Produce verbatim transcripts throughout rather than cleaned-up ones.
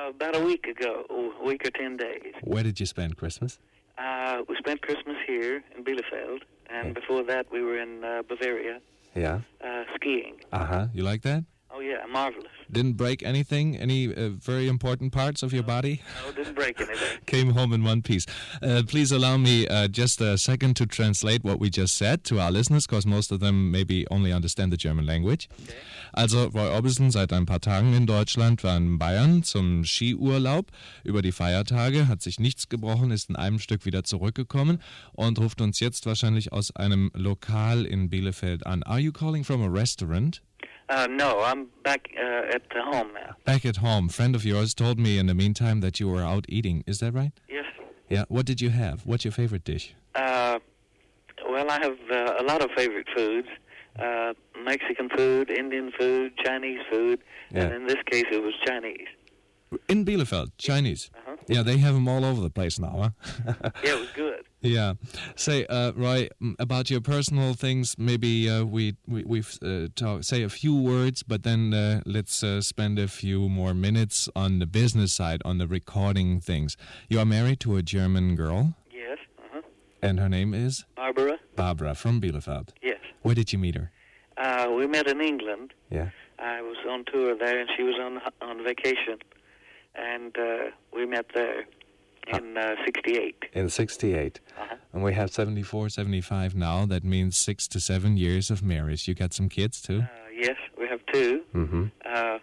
Uh, about a week ago, a week or ten days. Where did you spend Christmas? Uh, we spent Christmas here in Bielefeld, and Okay. before that we were in uh, Bavaria Yeah. uh, skiing. Uh-huh. You like that? Oh, yeah, marvelous. Didn't break anything? Any uh, very important parts of your body? No, didn't break anything. Came home in one piece. Uh, please allow me uh, just a second to translate what we just said to our listeners, because most of them maybe only understand the German language. Okay. Also, Roy Orbison seit ein paar Tagen in Deutschland, war in Bayern zum Skiurlaub über die Feiertage, hat sich nichts gebrochen, ist in einem Stück wieder zurückgekommen und ruft uns jetzt wahrscheinlich aus einem Lokal in Bielefeld an. Are you calling from a restaurant? Uh, no, I'm back uh, at the home now. Back at home. Friend of yours told me in the meantime that you were out eating. Is that right? Yes. Yeah. What did you have? What's your favorite dish? Uh, well, I have uh, a lot of favorite foods. Uh, Mexican food, Indian food, Chinese food, Yeah. and in this case it was Chinese. In Bielefeld, Chinese. Uh-huh. Yeah, they have them all over the place now, huh? Yeah, it was good. Yeah. Say, uh, Roy, m- about your personal things, maybe uh, we, we, we've uh, talk, say a few words, but then uh, let's uh, spend a few more minutes on the business side, on the recording things. You are married to a German girl, Yes. Uh-huh. and her name is? Barbara? Barbara from Bielefeld. Yes. Where did you meet her? Uh, we met in England. Yeah. I was on tour there, and she was on on vacation, and uh, we met there in uh, sixty-eight. In sixty-eight. Uh-huh. And we have seventy-four, seventy-five now. That means six to seven years of marriage. You got some kids, too? Uh, yes, we have two. Mm-hmm. Uh,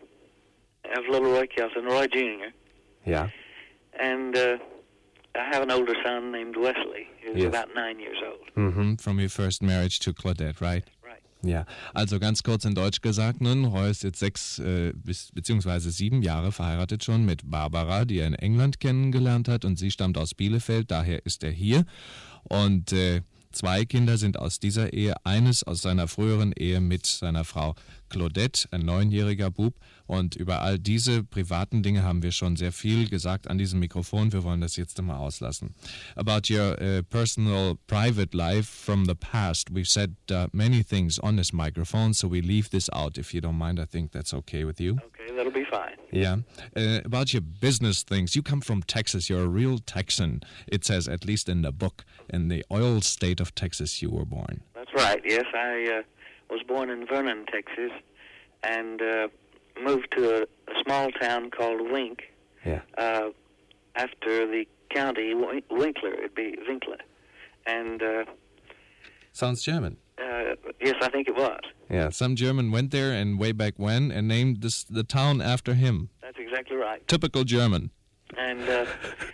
I have little Roy Kelson, Roy Junior, Yeah. and uh, I have an older son named Wesley, who's Yes. about nine years old. Mhm, from your first marriage to Claudette, right? Right. Ja, also ganz kurz in Deutsch gesagt nun, Roy ist jetzt sechs äh, bis, beziehungsweise sieben Jahre verheiratet schon mit Barbara, die er in England kennengelernt hat, und sie stammt aus Bielefeld, daher ist er hier. Und äh, zwei Kinder sind aus dieser Ehe, eines aus seiner früheren Ehe mit seiner Frau Claudette, ein neunjähriger Bub. Und über all diese privaten Dinge haben wir schon sehr viel gesagt an diesem Mikrofon. Wir wollen das jetzt mal auslassen. About your uh, personal, private life from the past, we've said uh, many things on this microphone, so we leave this out. If you don't mind, I think that's okay with you. Okay, that'll be fine. Yeah. Uh, about your business things, you come from Texas. You're a real Texan. It says, at least in the book, in the oil state of Texas you were born. That's right. Yes, I uh, was born in Vernon, Texas, and uh, moved to a, a small town called Wink. Yeah. Uh, after the county Win- Winkler, it'd be Winkler, and uh, Sounds German. uh, yes, I think it was. Yeah, some German went there and way back when and named this the town after him. That's exactly right. Typical German. And uh,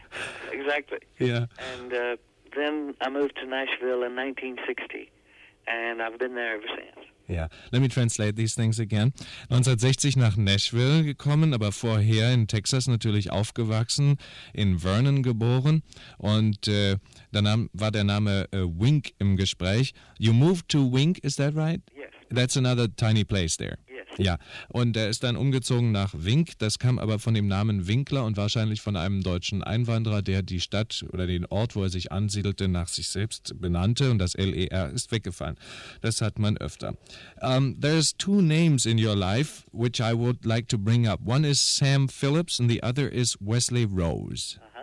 exactly. Yeah. And uh, then I moved to Nashville in nineteen sixty, and I've been there ever since. Ja, let me translate these things again. neunzehnhundertsechzig nach Nashville gekommen, aber vorher in Texas natürlich aufgewachsen, in Vernon geboren, und äh, dann war der Name äh, Wink im Gespräch. You moved to Wink, is that right? Yes. That's another tiny place there. Yes. Ja, und er ist dann umgezogen nach Wink. Das kam aber von dem Namen Winkler und wahrscheinlich von einem deutschen Einwanderer, der die Stadt oder den Ort, wo er sich ansiedelte, nach sich selbst benannte, und das L E R ist weggefallen. Das hat man öfter. Um, there's two names in your life which I would like to bring up. One is Sam Phillips and the other is Wesley Rose. Uh-huh.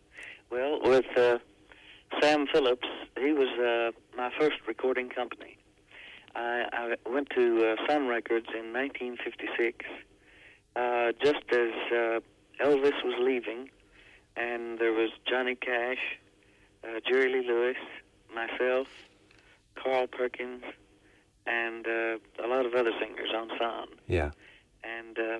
Well, with uh, Sam Phillips, he was uh, my first recording company. I, I went to uh, Sun Records in nineteen fifty-six, uh, just as uh, Elvis was leaving, and there was Johnny Cash, uh, Jerry Lee Lewis, myself, Carl Perkins, and uh, a lot of other singers on Sun. Yeah. And uh,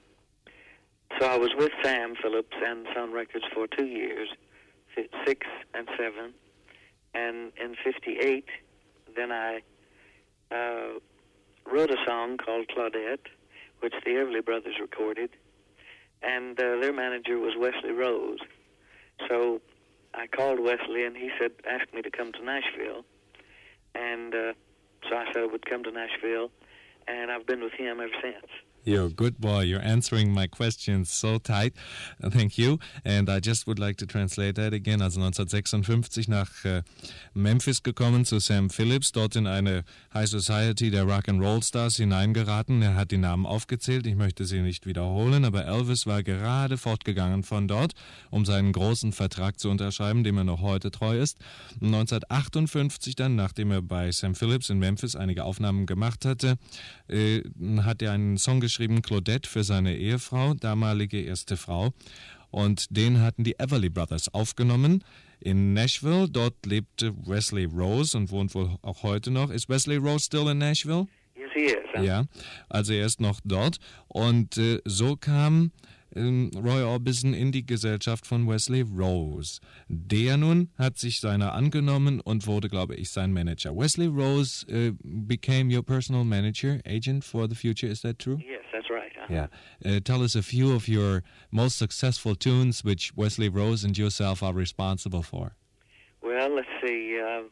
so I was with Sam Phillips and Sun Records for two years, fi- six and seven. And in fifty-eight, then I uh, wrote a song called Claudette, which the Everly Brothers recorded. And uh, their manager was Wesley Rose. So I called Wesley, and he said, asked me to come to Nashville. And uh, so I said I would come to Nashville, and I've been with him ever since. You're a good boy. You're answering my questions so tight. Uh, Thank you. And I just would like to translate that again. Also neunzehnhundertsechsundfünfzig nach äh, Memphis gekommen zu Sam Phillips, dort in eine High Society der Rock'n'Roll Stars hineingeraten. Er hat die Namen aufgezählt. Ich möchte sie nicht wiederholen, aber Elvis war gerade fortgegangen von dort, um seinen großen Vertrag zu unterschreiben, dem er noch heute treu ist. neunzehnhundertachtundfünfzig dann, nachdem er bei Sam Phillips in Memphis einige Aufnahmen gemacht hatte, äh, hat er einen Song geschrieben, Claudette, für seine Ehefrau, damalige erste Frau. Und den hatten die Everly Brothers aufgenommen in Nashville. Dort lebte Wesley Rose und wohnt wohl auch heute noch. Ist Wesley Rose still in Nashville? Yes, he is. Huh? Ja, also er ist noch dort. Und äh, so kam ähm, Roy Orbison in die Gesellschaft von Wesley Rose. Der nun hat sich seiner angenommen und wurde, glaube ich, sein Manager. Wesley Rose uh, became your personal manager, agent for the future, is that true? Yes, that's right. Huh? Yeah. Uh, tell us a few of your most successful tunes which Wesley Rose and yourself are responsible for. Well, let's see. Uh,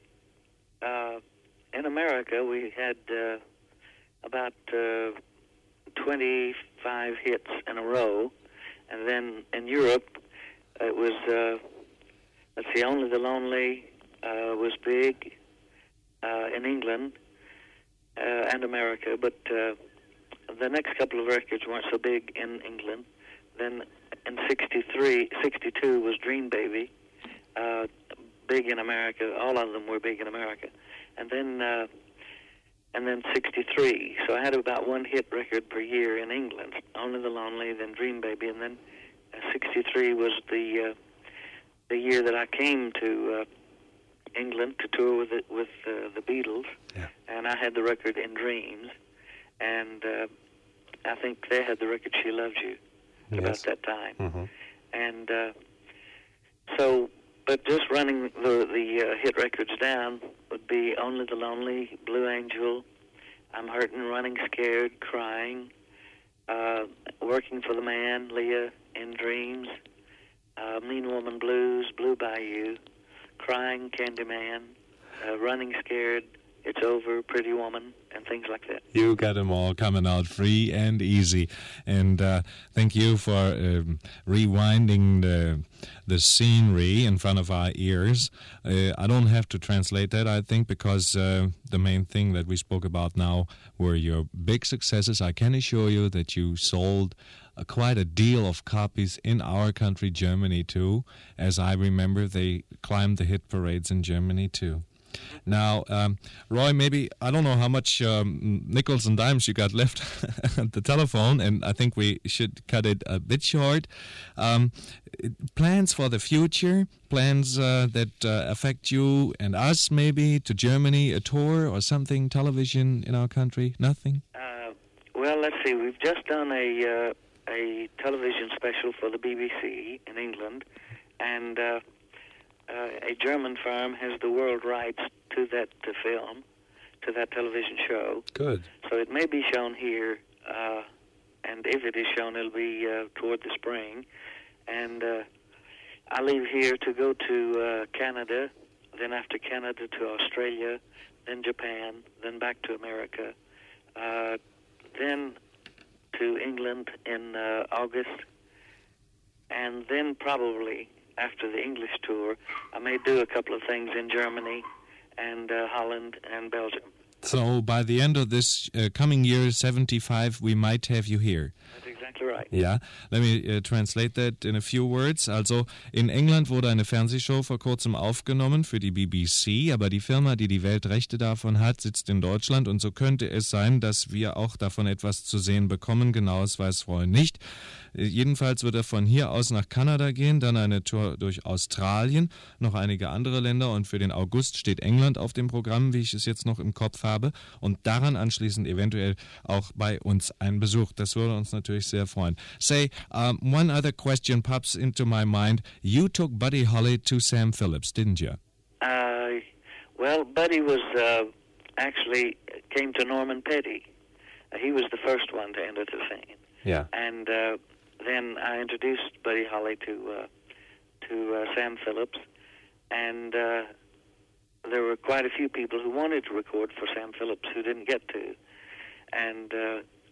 uh, in America, we had uh, about uh, twenty-five hits in a row. And then in Europe, it was, uh, let's see, Only the Lonely uh, was big uh, in England uh, and America, but uh, the next couple of records weren't so big in England. Then in sixty-three, sixty-two was Dream Baby, uh, big in America. All of them were big in America. And then uh, and then sixty-three. So I had about one hit record per year in England. Only the Lonely, then Dream Baby, and then uh, sixty-three was the uh, the year that I came to uh, England to tour with the, with uh, the Beatles, Yeah. and I had the record In Dreams, and uh, I think they had the record She Loves You at about Yes. that time, Mm-hmm. and uh, so. But just running the the uh, hit records down would be Only the Lonely, Blue Angel, I'm Hurting, Running Scared, Crying, uh, Working for the Man, Leah, In Dreams, uh, Mean Woman Blues, Blue Bayou, Crying, Candyman, uh, Running Scared, It's Over, Pretty Woman, and things like that. You got them all coming out free and easy. And uh, thank you for um, rewinding the, the scenery in front of our ears. Uh, I don't have to translate that, I think, because uh, the main thing that we spoke about now were your big successes. I can assure you that you sold uh, quite a deal of copies in our country, Germany, too. As I remember, they climbed the hit parades in Germany, too. Now, um, Roy, maybe, I don't know how much um, nickels and dimes you got left at the telephone, and I think we should cut it a bit short. Um, plans for the future, plans uh, that uh, affect you and us, maybe, to Germany, a tour or something, television in our country? Nothing? Uh, well, let's see. We've just done a, uh, a television special for the B B C in England, and... Uh, Uh, a German firm has the world rights to that uh, film, to that television show. Good. So it may be shown here, uh, and if it is shown, it'll be uh, toward the spring. And uh, I leave here to go to uh, Canada, then after Canada to Australia, then Japan, then back to America, uh, then to England in uh, August, and then probably... after the English tour, I may do a couple of things in Germany and uh, Holland and Belgium. So by the end of this uh, coming year, seventy-five, we might have you here. That's exactly right. Ja, let me uh, translate that in a few words. Also, in England wurde eine Fernsehshow vor kurzem aufgenommen für die B B C, aber die Firma, die die Weltrechte davon hat, sitzt in Deutschland und so könnte es sein, dass wir auch davon etwas zu sehen bekommen. Genaues weiß Roy nicht. Äh, jedenfalls wird er von hier aus nach Kanada gehen, dann eine Tour durch Australien, noch einige andere Länder und für den August steht England auf dem Programm, wie ich es jetzt noch im Kopf habe und daran anschließend eventuell auch bei uns ein Besuch. Das würde uns natürlich sehr freuen. Say, um, one other question pops into my mind. You took Buddy Holly to Sam Phillips, didn't you? Uh, well, Buddy was uh, actually came to Norman Petty. Uh, he was the first one to enter the scene. Yeah. And uh, then I introduced Buddy Holly to uh, to uh, Sam Phillips, and uh, there were quite a few people who wanted to record for Sam Phillips who didn't get to. And uh,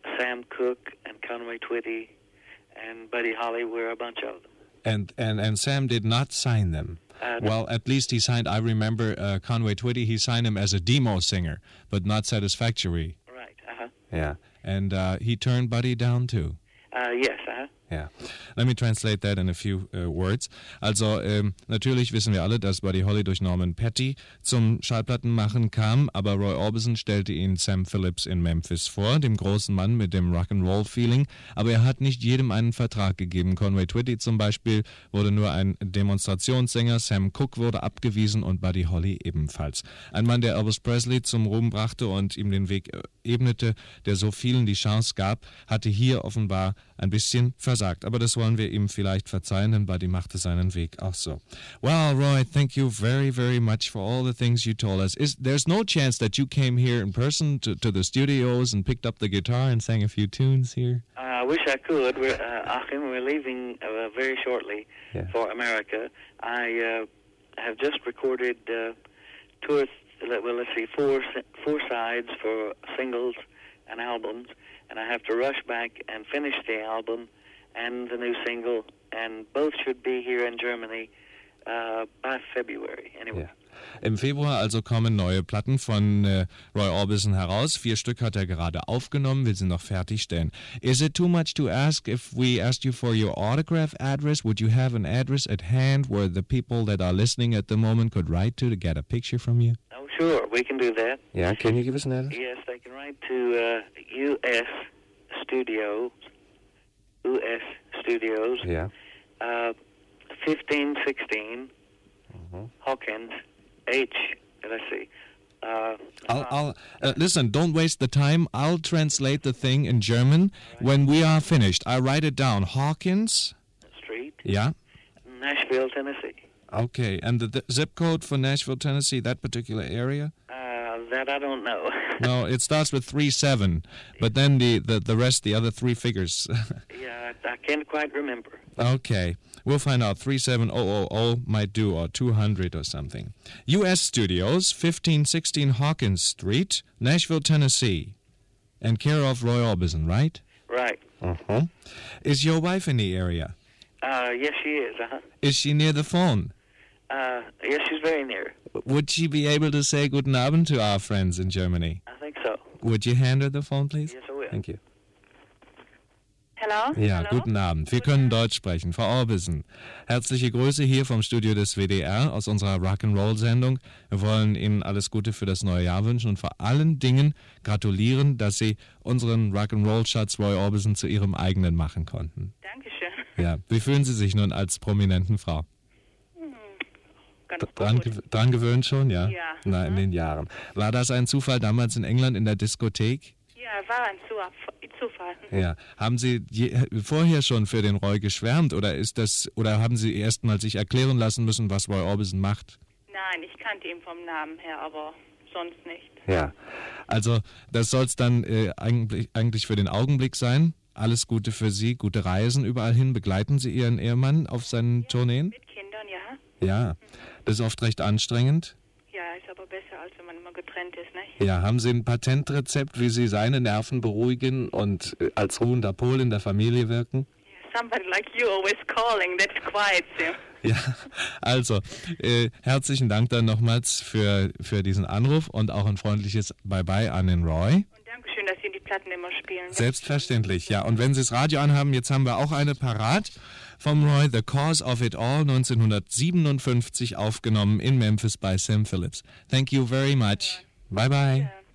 Sam Cooke and Conway Twitty and Buddy Holly were a bunch of them. And and, and Sam did not sign them. Uh, no. Well, at least he signed, I remember uh, Conway Twitty, he signed him as a demo singer, but not satisfactory. Right, uh-huh. Yeah. And uh, he turned Buddy down too. Uh, yes, uh-huh. Yeah. Let me translate that in a few uh, words. Also, ähm, natürlich wissen wir alle, dass Buddy Holly durch Norman Petty zum Schallplattenmachen kam, aber Roy Orbison stellte ihn Sam Phillips in Memphis vor, dem großen Mann mit dem Rock'n'Roll-Feeling, aber er hat nicht jedem einen Vertrag gegeben. Conway Twitty zum Beispiel wurde nur ein Demonstrationssänger, Sam Cooke wurde abgewiesen und Buddy Holly ebenfalls. Ein Mann, der Elvis Presley zum Ruhm brachte und ihm den Weg ebnete, der so vielen die Chance gab, hatte hier offenbar ein bisschen versagt. Aber das wollen wir ihm vielleicht verzeihen, denn Buddy machte seinen Weg auch so. Well, Roy, thank you very, very much for all the things you told us. Is there's no chance that you came here in person to, to the studios and picked up the guitar and sang a few tunes here? Uh, I wish I could. We're, uh, Achim, we're leaving uh, very shortly yeah. for America. I uh, have just recorded uh, two or, th- well, let's see, four, four sides for singles and albums, and I have to rush back and finish the album and the new single, and both should be here in Germany uh, by February. Anyway. Yeah. Im Februar also kommen neue Platten von äh, Roy Orbison heraus. Vier Stück hat er gerade aufgenommen, will sie noch fertigstellen. Is it too much to ask if we asked you for your autograph address? Would you have an address at hand where the people that are listening at the moment could write to to get a picture from you? Oh, sure, we can do that. Yeah, can you give us an address? Yes, they can write to uh, U S Studios, U S Studios, Yeah. uh, fifteen sixteen Mm-hmm. Hawkins, H, let's see. Uh, I'll, I'll uh, listen, don't waste the time. I'll translate the thing in German. When we are finished, I write it down. Hawkins? Street, Yeah. Nashville, Tennessee. Okay, and the, the zip code for Nashville, Tennessee, that particular area? Uh, that I don't know. No, it starts with three seven, but then the, the, the rest, the other three figures. Yeah, I, I can't quite remember. Okay, we'll find out. three seven zero zero zero might do, or two hundred or something. U S Studios, fifteen sixteen Hawkins Street, Nashville, Tennessee. And care of Roy Orbison, right? Right. Uh-huh. Is your wife in the area? Uh, yes, she is. Uh-huh. Is she near the phone? Uh, yes, she's very near. Would she be able to say guten Abend to our friends in Germany? I think so. Would you hand her the phone, please? Yes, I will. Thank you. Hello? Ja, Hello? guten Abend. Wir können Deutsch sprechen. Frau Orbison, herzliche Grüße hier vom Studio des W D R aus unserer Rock'n'Roll-Sendung. Wir wollen Ihnen alles Gute für das neue Jahr wünschen und vor allen Dingen gratulieren, dass Sie unseren Rock'n'Roll-Schatz Roy Orbison zu Ihrem eigenen machen konnten. Dankeschön. Ja, wie fühlen Sie sich nun als prominenten Frau? Ganz Dran, gut. gew- dran gewöhnt schon, ja? Ja. Na, in den Jahren. War das ein Zufall damals in England in der Diskothek? Ja, war ein Zufall. Zufall. Ja. Haben Sie je, vorher schon für den Roy geschwärmt oder ist das oder haben Sie erst mal sich erklären lassen müssen, was Roy Orbison macht? Nein, ich kannte ihn vom Namen her, aber sonst nicht. Ja. Also das soll es dann äh, eigentlich, eigentlich für den Augenblick sein. Alles Gute für Sie, gute Reisen überall hin. Begleiten Sie Ihren Ehemann auf seinen Tourneen? Mit Kindern, ja. Ja. Das ist oft recht anstrengend. Ja, ist aber besser, als wenn man immer getrennt ist, nicht? Ja, haben Sie ein Patentrezept, wie Sie seine Nerven beruhigen und äh, als ruhender Pol in der Familie wirken? Somebody like you always calling, that quiets him. Ja, also äh, herzlichen Dank dann nochmals für, für diesen Anruf und auch ein freundliches Bye-bye an den Roy. Und Dankeschön, dass Sie die Platten immer spielen. Selbstverständlich, ja. Und wenn Sie das Radio anhaben, jetzt haben wir auch eine parat vom Roy, The Cause of It All, neunzehnhundertsiebenundfünfzig aufgenommen in Memphis bei Sam Phillips. Thank you very much. Bye-bye. Ja.